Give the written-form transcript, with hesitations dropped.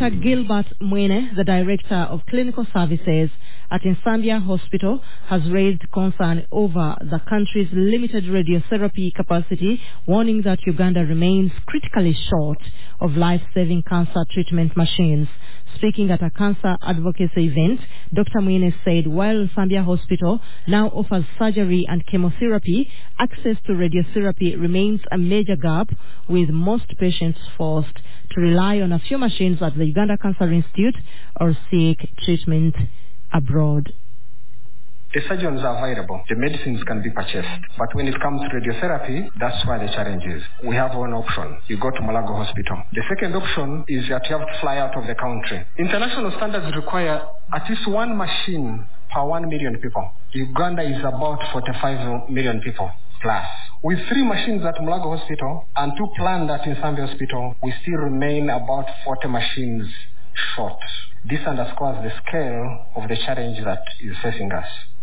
Dr. Gilbert Mwene, the Director of Clinical Services at Nsambya Hospital, has raised concern over the country's limited radiotherapy capacity, warning that Uganda remains critically short of life-saving cancer treatment machines. Speaking at a cancer advocacy event, Dr. Mwene said while Nsambya Hospital now offers surgery and chemotherapy, access to radiotherapy remains a major gap, with most patients forced to rely on a few machines at the Uganda Cancer Institute or seek treatment abroad. The surgeons are available. The medicines can be purchased. But when it comes to radiotherapy, that's where the challenge is. We have one option. You go to Malago Hospital. The second option is that you have to fly out of the country. International standards require at least one machine per 1 million people. Uganda is about 45 million people plus. With 3 machines at Malago Hospital and 2 planned at Nsambya Hospital, we still remain about 40 machines short. This underscores the scale of the challenge that is facing us.